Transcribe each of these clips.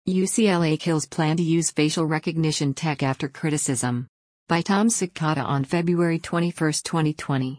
UCLA kills plan to use facial recognition tech after criticism. By Tom Cicada on February 21, 2020.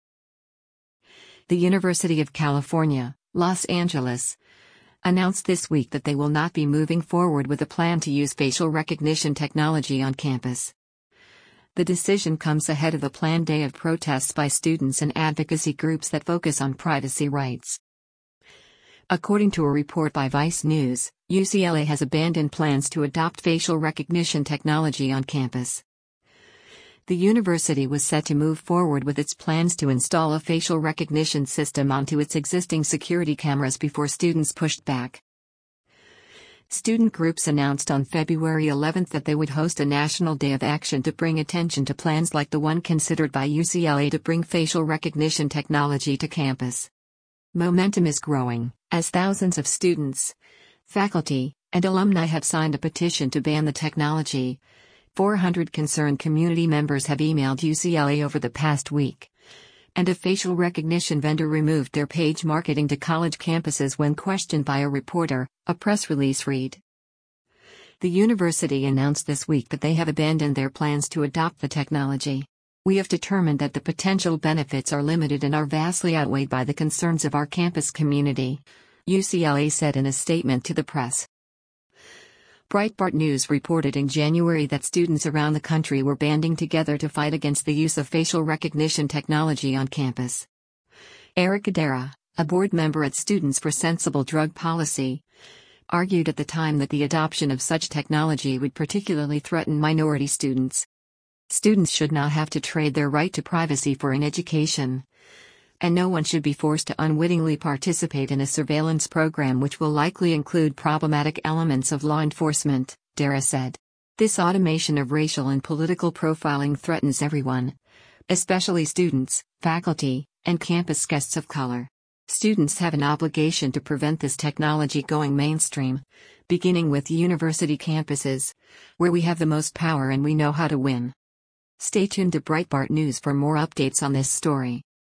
The University of California, Los Angeles, announced this week that they will not be moving forward with a plan to use facial recognition technology on campus. The decision comes ahead of a planned day of protests by students and advocacy groups that focus on privacy rights. According to a report by Vice News, UCLA has abandoned plans to adopt facial recognition technology on campus. The university was set to move forward with its plans to install a facial recognition system onto its existing security cameras before students pushed back. Student groups announced on February 11 that they would host a national day of action to bring attention to plans like the one considered by UCLA to bring facial recognition technology to campus. Momentum is growing, as thousands of students, faculty, and alumni have signed a petition to ban the technology. 400 concerned community members have emailed UCLA over the past week. And a facial recognition vendor removed their page marketing to college campuses when questioned by a reporter, a press release read. The university announced this week that they have abandoned their plans to adopt the technology. We have determined that the potential benefits are limited and are vastly outweighed by the concerns of our campus community, UCLA said in a statement to the press. Breitbart News reported in January that students around the country were banding together to fight against the use of facial recognition technology on campus. Eric Gadara, a board member at Students for Sensible Drug Policy, argued at the time that the adoption of such technology would particularly threaten minority students. Students should not have to trade their right to privacy for an education. And no one should be forced to unwittingly participate in a surveillance program which will likely include problematic elements of law enforcement, Dara said. This automation of racial and political profiling threatens everyone, especially students, faculty, and campus guests of color. Students have an obligation to prevent this technology going mainstream, beginning with university campuses, where we have the most power and we know how to win. Stay tuned to Breitbart News for more updates on this story.